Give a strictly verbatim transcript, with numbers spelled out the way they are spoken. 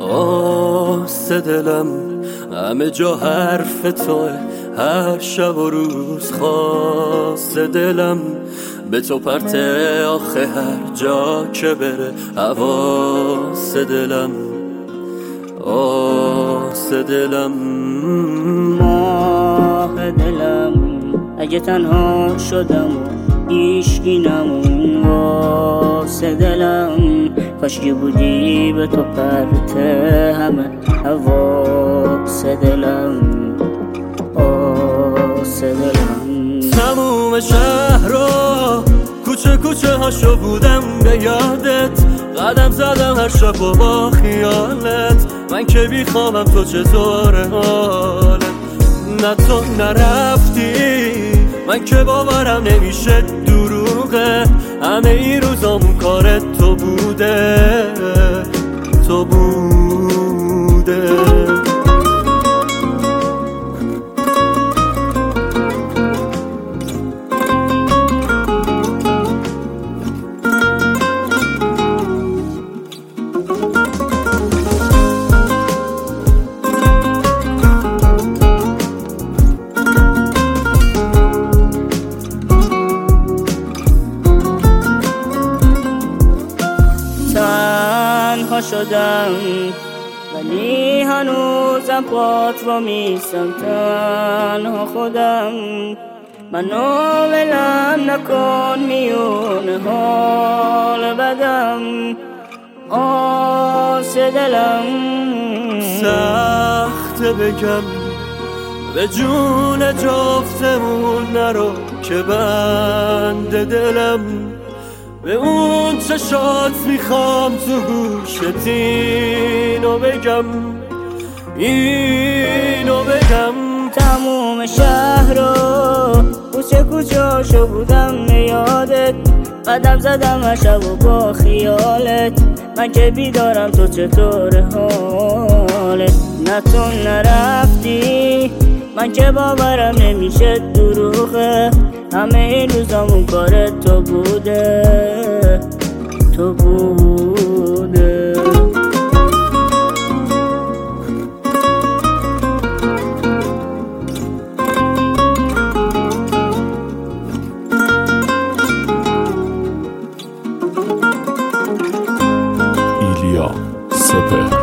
قاصد دلم همه جا حرف توه، هر شب و روز خواست دلم به تو پرت آخه هر جا که بره حواس دلم آس دلم ماه دلم اگه تنها شدم و هیچکی نمون واسه دلم کاشکی بودی به تو پرت همه حواس دلم آس دلم تموم شهر رو کوچه کوچه هاشو بودم به یادت قدم زدم هر شب و با خیالت من که بیخوابم تو چطور حالت نه تو نرفتی من که باورم نمیشه دروغه همه این روزامون کارت تو بوده تو بوده تنها شدم ولی هنوزم پات رو میستم تنها خودم منو ولم نکن میون حال بدم آس دلم سخته بگم به جون جفتمون نرو که بند دلم به اون چشات میخوام تو گوشت اینو بگم اینو بگم تموم شهر رو کوچه کوچه‌شو بودم به یادت قدم زدم هر شب و با خیالت من که بیدارم تو چطور حالت نه تو نرفتی من که باورم نمیشه دروغه همه این روزامون کارت تو بوده تو بوده ایلیا سپهر